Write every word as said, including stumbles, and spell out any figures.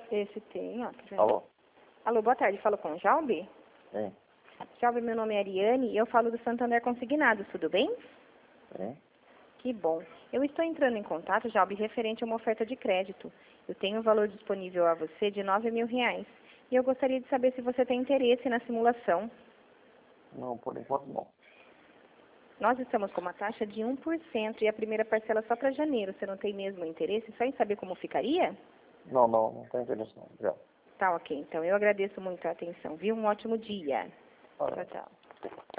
Esse tem, ó. Alô? Alô, boa tarde. Falo com o Jalbi? Sim. Jalbi, meu nome é Ariane e eu falo do Santander Consignados, tudo bem? Sim. Que bom. Eu estou entrando em contato, Jalbi, referente a uma oferta de crédito. Eu tenho um valor disponível a você de nove mil reais. E eu gostaria de saber se você tem interesse na simulação. Não, por enquanto não. Nós estamos com uma taxa de um por cento e a primeira parcela só para janeiro. Você não tem mesmo interesse só em saber como ficaria? Não, não, não tem interesse não. Já. Tá ok, então eu agradeço muito a atenção, viu? Um ótimo dia. Ah, Tchau, tchau.